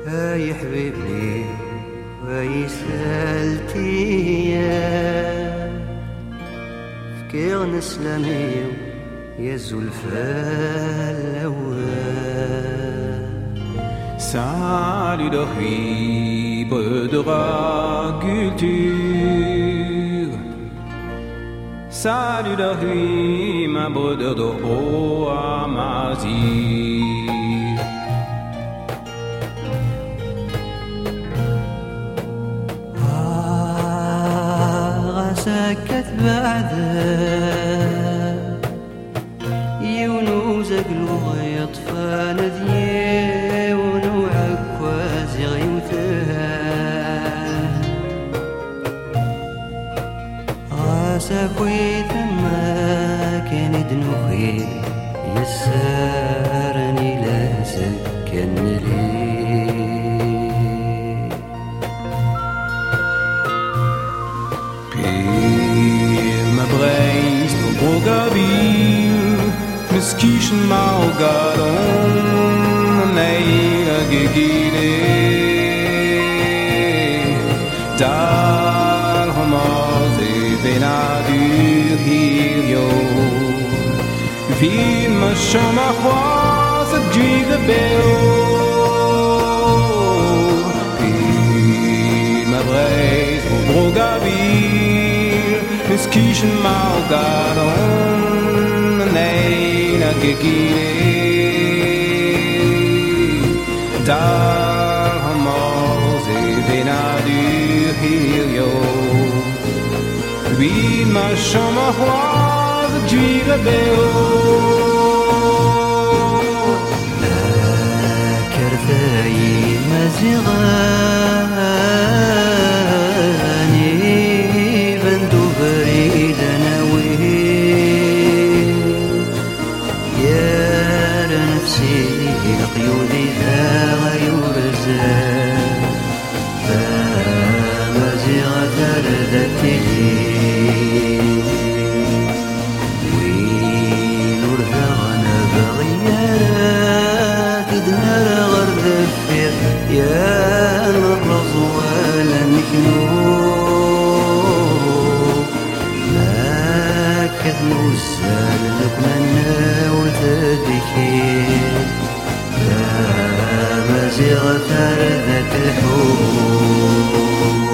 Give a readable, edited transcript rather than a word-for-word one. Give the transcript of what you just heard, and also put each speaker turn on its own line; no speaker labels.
هاي حبيبي ويسالتي فكير نسلمي يا زلفى
Salut de fibre de culture. Salut de ma brode de Amazie.
سكت بعد يونوز قلوب يطفى نذيه ونوعك وازغ يوثاه غاسكوي ثما كان دنوخي يسارني لا سكن لي
Breist und Bogabil Miskischen Maugadon Neira gegide Dal Homoze Benadur Hirio Vil ma chama Khoise Giga Beo Vil ma Breist und Bogabil Miskischen Maugadon Neina gegide Dal Hamoze Benadur Hirio Wie ma Shoma Hwaze Giga Beo
كرثاي مزغاني بندو بريد نوي يا نفسي قيودي ذا غيور الزاد فمزغة ردتي وينور ذغنا بغيات دنار غرد الفير يا نرز ولا نكنوب ما كذنو الزال لقمنا وتدكير لا مزيغة ردت الحب